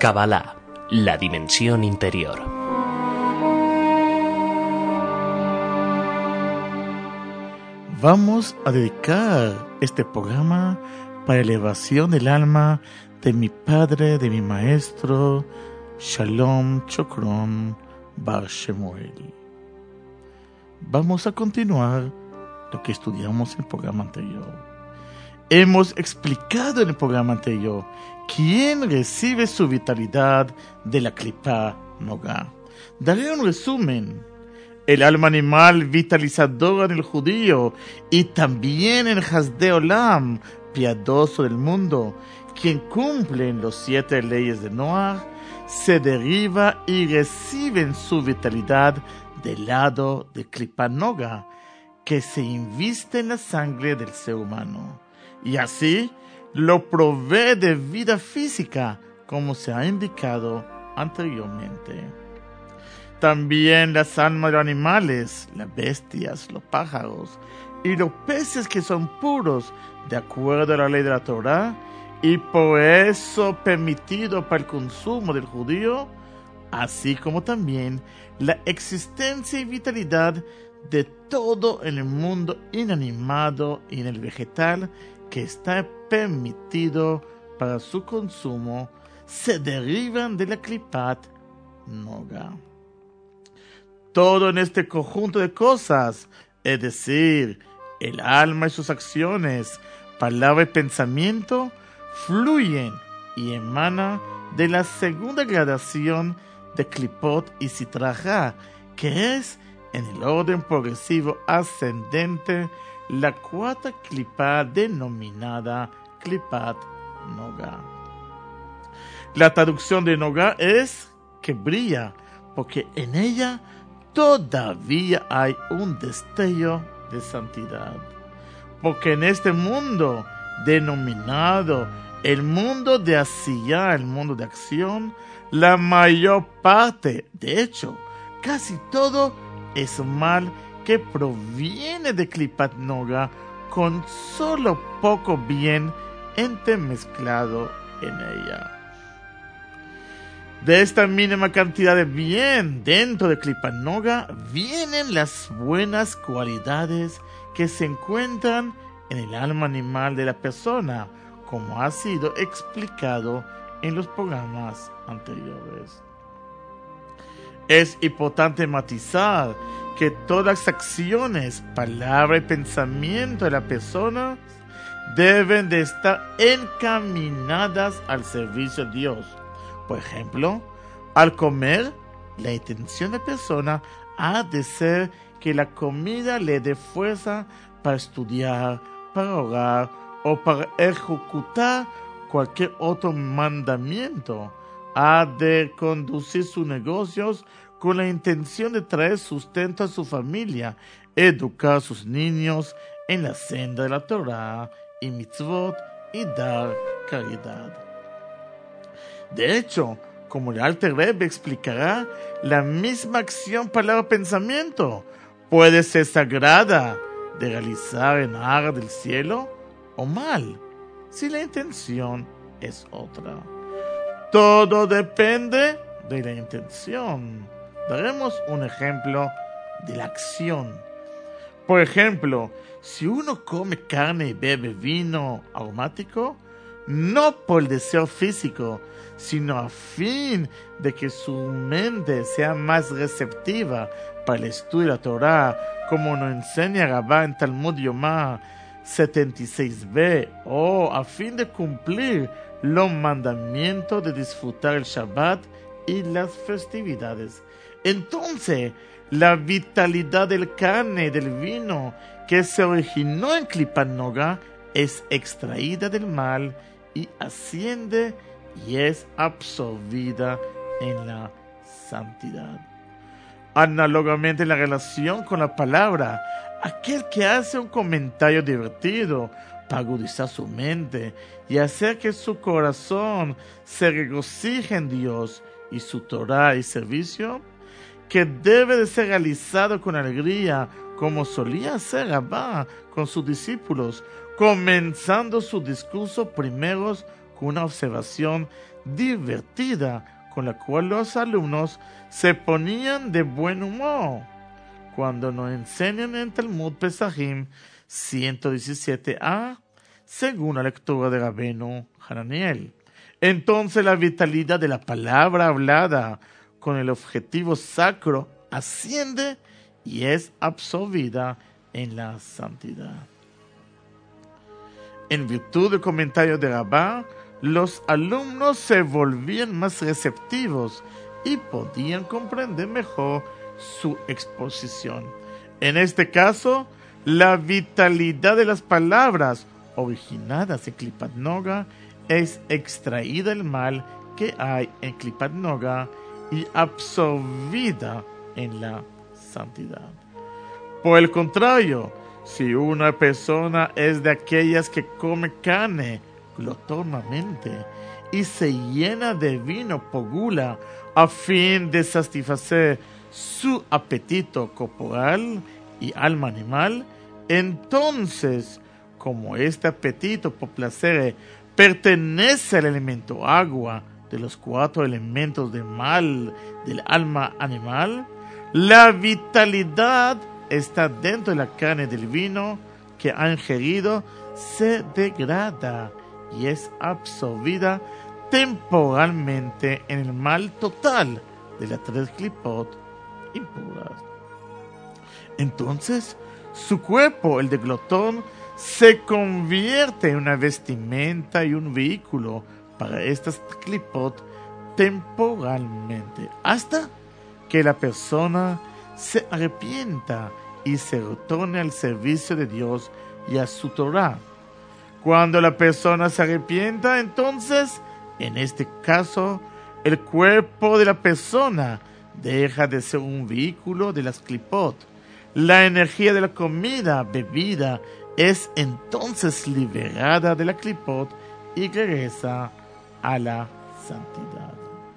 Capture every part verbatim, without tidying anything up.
Kabbalah, la dimensión interior. Vamos a dedicar este programa para elevación del alma de mi padre, de mi maestro, Shalom Chokron Bar Shemuel. Vamos a continuar lo que estudiamos en el programa anterior. Hemos explicado en el programa anterior quién recibe su vitalidad de la Klipa Nogah. Daré un resumen. El alma animal vitalizadora en el judío y también en Hasdei Olam, piadoso del mundo, quien cumple los siete leyes de Noah, se deriva y recibe en su vitalidad del lado de Klipa Nogah, que se inviste en la sangre del ser humano, y así lo provee de vida física, como se ha indicado anteriormente. También las almas de los animales, las bestias, los pájaros y los peces que son puros, de acuerdo a la ley de la Torá, y por eso permitido para el consumo del judío, así como también la existencia y vitalidad de todo en el mundo inanimado y en el vegetal que está permitido para su consumo, se derivan de la Klipat Nogah. Todo en este conjunto de cosas, es decir, el alma y sus acciones, palabra y pensamiento, fluyen y emanan de la segunda gradación de Klipot y Sitrajá, que es, en el orden progresivo ascendente, la cuarta Klipa denominada Klipat Nogah. La traducción de Nogah es que brilla, porque en ella todavía hay un destello de santidad. Porque en este mundo denominado el mundo de Asiyá, el mundo de acción, la mayor parte, de hecho, casi todo es mal que proviene de Klipat Nogah, con solo poco bien entremezclado en ella. De esta mínima cantidad de bien dentro de Klipat Nogah vienen las buenas cualidades que se encuentran en el alma animal de la persona, como ha sido explicado en los programas anteriores. Es importante matizar que todas las acciones, palabra y pensamiento de la persona deben de estar encaminadas al servicio de Dios. Por ejemplo, al comer, la intención de la persona ha de ser que la comida le dé fuerza para estudiar, para orar o para ejecutar cualquier otro mandamiento. Ha de conducir sus negocios con la intención de traer sustento a su familia, educar a sus niños en la senda de la Torá y mitzvot y dar caridad. De hecho, como el Alter Rebbe explicará, la misma acción, palabra, pensamiento puede ser sagrada de realizar en ar del cielo o mal, si la intención es otra. Todo depende de la intención. Daremos un ejemplo de la acción. Por ejemplo, si uno come carne y bebe vino aromático, no por el deseo físico, sino a fin de que su mente sea más receptiva para el estudio de la Torá, como nos enseña Rabá en Talmud Yomá setenta y seis b, o a fin de cumplir los mandamientos de disfrutar el Shabbat y las festividades. Entonces, la vitalidad del carne y del vino que se originó en Klipat Nogah es extraída del mal y asciende y es absorbida en la santidad. Análogamente, la relación con la palabra, aquel que hace un comentario divertido para agudizar su mente y hacer que su corazón se regocije en Dios y su Torá y servicio, que debe de ser realizado con alegría, como solía hacer Rabá con sus discípulos, comenzando su discurso primeros con una observación divertida con la cual los alumnos se ponían de buen humor cuando nos enseñan en Talmud Pesachim ciento diecisiete a, según la lectura de Rabbeinu Hananiel. Entonces la vitalidad de la palabra hablada con el objetivo sacro asciende y es absorbida en la santidad. En virtud del comentario de Rabá, los alumnos se volvían más receptivos y podían comprender mejor su exposición. En este caso, la vitalidad de las palabras originadas en Klipat Noga es extraída del mal que hay en Klipat Noga y absorbida en la santidad. Por el contrario, si una persona es de aquellas que come carne glotonamente y se llena de vino por gula a fin de satisfacer su apetito corporal y alma animal, entonces, como este apetito por placer pertenece al elemento agua de los cuatro elementos de mal del alma animal, la vitalidad está dentro de la carne del vino que ha ingerido, se degrada y es absorbida temporalmente en el mal total de las tres clipot impuras. Entonces, su cuerpo, el de glotón, se convierte en una vestimenta y un vehículo para estas clipot temporalmente, hasta que la persona se arrepienta y se retorne al servicio de Dios y a su Torah. Cuando la persona se arrepienta, entonces, en este caso, el cuerpo de la persona deja de ser un vehículo de las clipot. La energía de la comida, bebida, es entonces liberada de la clipot y regresa a la santidad.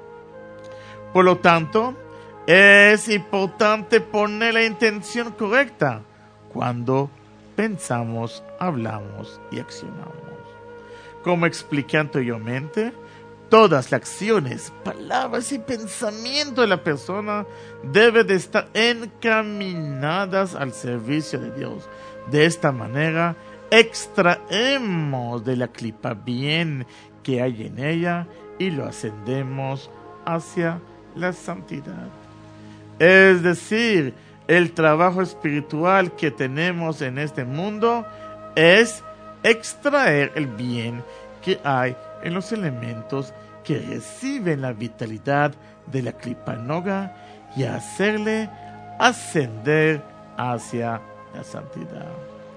Por lo tanto, es importante poner la intención correcta cuando pensamos, hablamos y accionamos. Como expliqué anteriormente, todas las acciones, palabras y pensamientos de la persona deben de estar encaminadas al servicio de Dios. De esta manera, extraemos de la clipa bien que hay en ella y lo ascendemos hacia la santidad. Es decir, el trabajo espiritual que tenemos en este mundo es extraer el bien que hay en los elementos que reciben la vitalidad de la Klipa Noga y hacerle ascender hacia la santidad.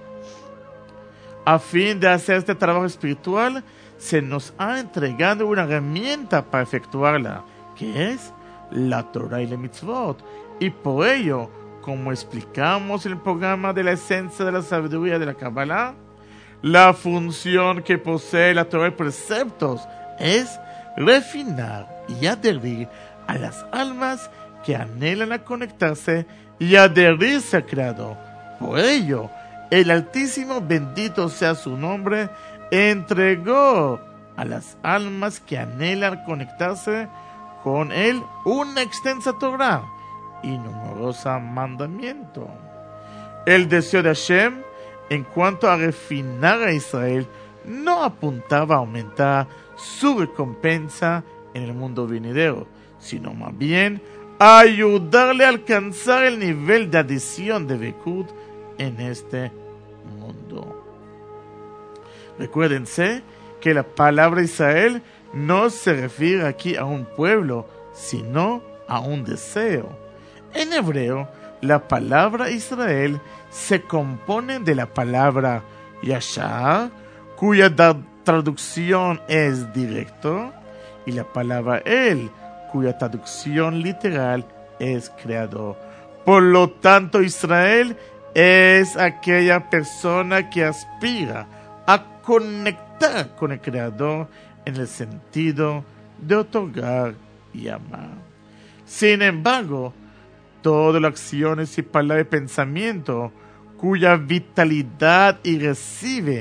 A fin de hacer este trabajo espiritual, se nos ha entregado una herramienta para efectuarla, que es la Torah y la Mitzvot, y por ello, como explicamos en el programa de la esencia de la sabiduría de la Kabbalah, la función que posee la Torah y preceptos es refinar y adherir a las almas que anhelan a conectarse y adherirse al Creador. Por ello, el Altísimo, bendito sea su nombre, entregó a las almas que anhelan conectarse con Él una extensa Torah y numerosa mandamiento. El deseo de Hashem en cuanto a refinar a Israel no apuntaba a aumentar su recompensa en el mundo venidero, sino más bien a ayudarle a alcanzar el nivel de adición de Bekut en este mundo. Recuérdense que la palabra Israel no se refiere aquí a un pueblo, sino a un deseo. En hebreo, la palabra Israel se compone de la palabra Yashar, cuya da- traducción es directo, y la palabra El, cuya traducción literal es creador. Por lo tanto, Israel es aquella persona que aspira a conectar con el Creador en el sentido de otorgar y amar. Sin embargo, todas las acciones y palabras de pensamiento cuya vitalidad y recibe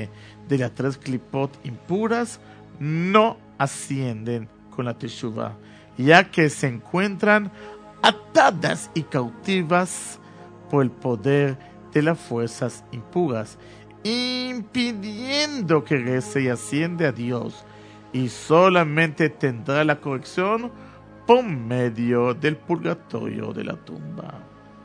de las tres clipot impuras no ascienden con la teshuvah, ya que se encuentran atadas y cautivas por el poder de las fuerzas impuras, impidiendo que regrese y asciende a Dios, y solamente tendrá la corrección por medio del purgatorio de la tumba.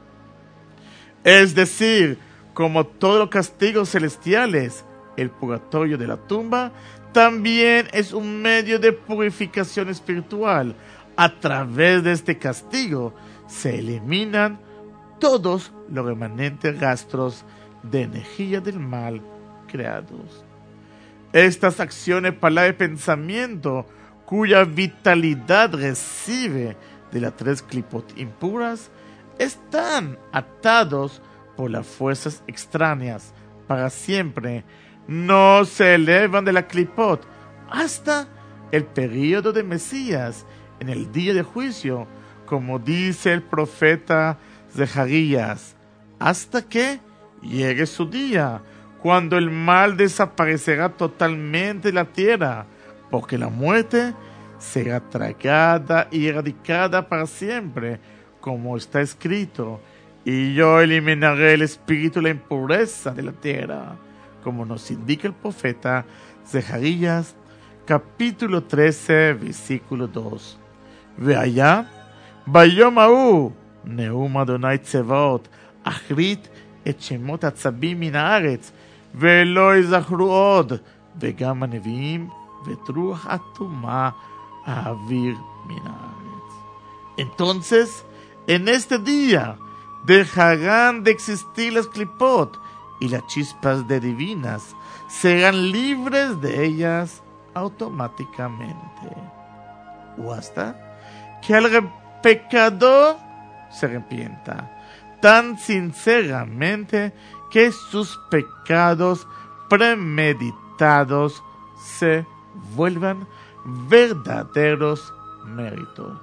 Es decir, como todos los castigos celestiales, el purgatorio de la tumba también es un medio de purificación espiritual. A través de este castigo se eliminan todos los remanentes rastros de energía del mal creados. Estas acciones, palabra y pensamiento, cuya vitalidad recibe de las tres clipot impuras, están atados por las fuerzas extrañas para siempre. No se elevan de la clipot hasta el período de Mesías, en el día de juicio, como dice el profeta Zacarías, hasta que llegue su día, cuando el mal desaparecerá totalmente de la tierra, porque la muerte será tragada y erradicada para siempre, como está escrito, y yo eliminaré el espíritu y la impureza de la tierra, como nos indica el profeta Zacarías, capítulo trece, versículo dos. Ve allá, ביום ההוא, נאום אדוני צבאות, אחרית את שמות הצבים מן הארץ, ולא יזכרו עוד, וגם הנביאים, ואת רוח הטומאה האוויר מן הארץ. Entonces, en este día, dejarán de existir las clipot, y las chispas de divinas serán libres de ellas automáticamente. O hasta que el pecador se arrepienta tan sinceramente que sus pecados premeditados se vuelvan verdaderos méritos.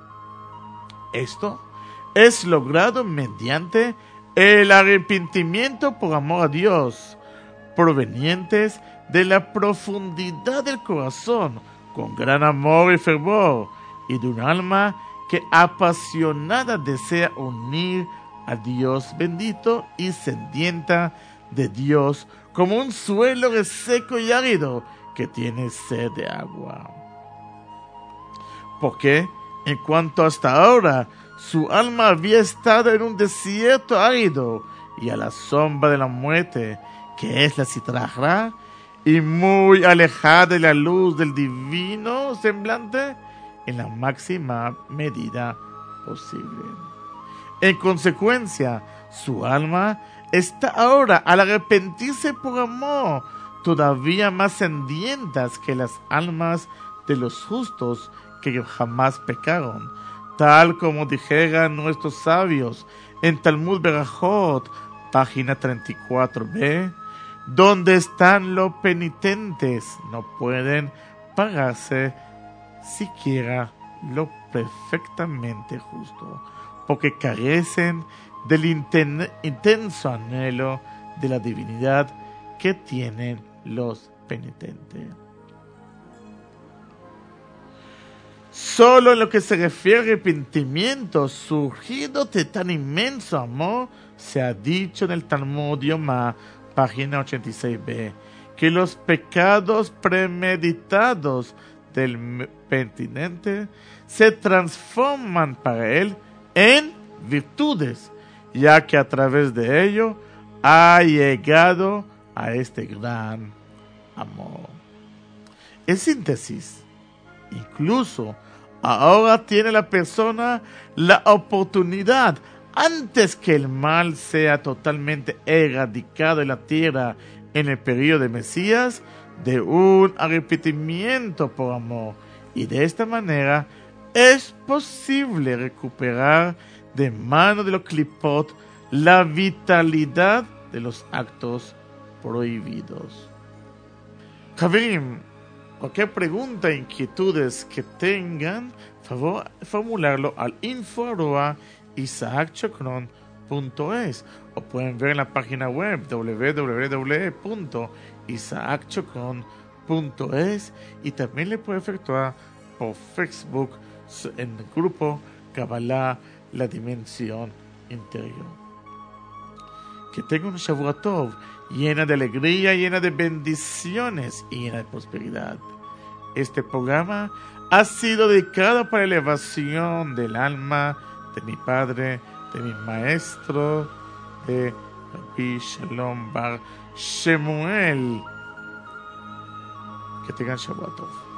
Esto es logrado mediante el arrepentimiento por amor a Dios, provenientes de la profundidad del corazón, con gran amor y fervor, y de un alma que apasionada desea unir a Dios bendito y sedienta de Dios, como un suelo reseco y árido que tiene sed de agua. Porque, en cuanto hasta ahora su alma había estado en un desierto árido y a la sombra de la muerte, que es la Sitra Achra, y muy alejada de la luz del divino semblante, en la máxima medida posible. En consecuencia, su alma está ahora, al arrepentirse por amor, todavía más sedientas que las almas de los justos que jamás pecaron, tal como dijeran nuestros sabios en Talmud Berajot, página treinta y cuatro b, donde están los penitentes, no pueden pagarse siquiera lo perfectamente justo, porque carecen del inten- intenso anhelo de la divinidad que tienen los penitentes. Solo en lo que se refiere al arrepentimiento surgido de tan inmenso amor, se ha dicho en el Talmud Yomá, página ochenta y seis b, que los pecados premeditados del penitente se transforman para él en virtudes, ya que a través de ello ha llegado a este gran amor. En síntesis, incluso ahora tiene la persona la oportunidad, antes que el mal sea totalmente erradicado de la tierra en el periodo de Mesías, de un arrepentimiento por amor, y de esta manera es posible recuperar de mano de los clipot la vitalidad de los actos prohibidos. Javerim, cualquier pregunta e inquietudes que tengan, favor formularlo al info arroba isaac chocron punto es, o pueden ver en la página web doble u doble u doble u punto isaac chocón punto es, y también le puede efectuar por Facebook en el grupo Kabbalah, la dimensión interior. Que tenga un Shavua Tov llena de alegría, llena de bendiciones y llena de prosperidad. Este programa ha sido dedicado para la elevación del alma de mi padre, de mi maestro, de Rabbi Shalom Bar Shemuel. Que tengan Shabbat Tov.